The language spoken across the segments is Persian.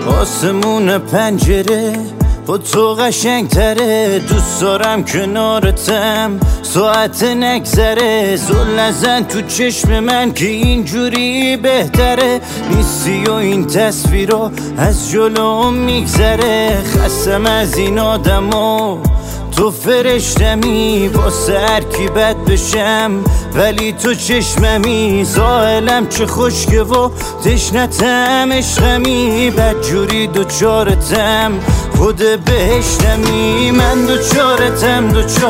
آسمون پنجره با تو قشنگ تره، دوست دارم کنارتم ساعت نگذره، زل نزن تو چشم من که اینجوری بهتره، نیستی و این تصویرها از جلوم میگذره، خستم از این آدما تو فرشتمی، واسه هر کی بد بشم ولی تو چشممی، زائلم چه خشکه و تشنتم عشقمی، بدجوری دوچارتم خود بهشتمی، من دوچارتم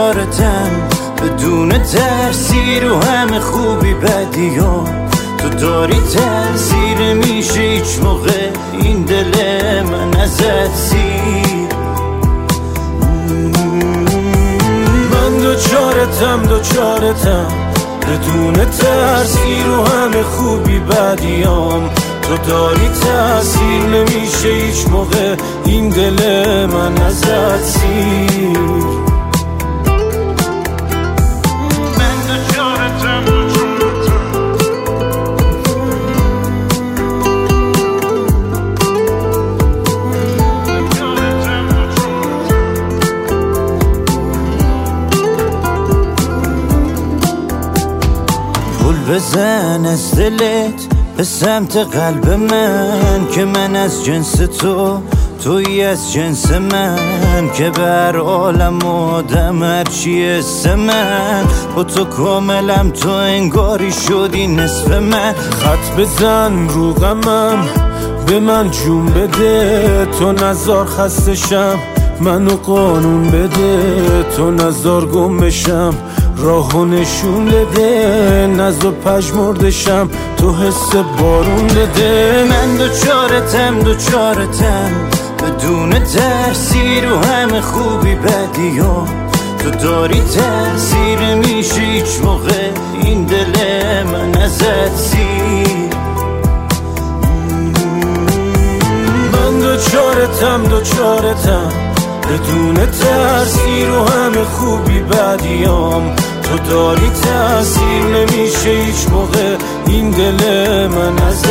بدون ترسی رو همه خوبی بدیام، تو داری تاثیر میشه هیچ موقع این دل من ازت سیر، من دوچارتم بدون ترسی رو همه خوبی بدیام، تو داری تاثیر نمیشه هیچ موقع این دل من ازت سیر، من دوچارتم بزن از دلت به سمت قلب من، که من از جنس توی از جنس من، که بر عالم آدم هرچی اسم من، با تو کاملم تو انگاری شدی نصف من، خط بزن رو غمم به من جون بده، تو نزار خستشم منو قانون بده، تو نزار گم بشم راهو نشون بده، نزار پژمردشم تو حس بارون بده، من دوچارتم بدون ترسی رو همه خوبی بدیام، تو داری تاثیر میشه هیچ موقع این دل من ازت سیر، من دوچارتم بدون ترسی رو همه خوبی بدیام، تو داری تاثیر نمیشه هیچ موقع این دل من از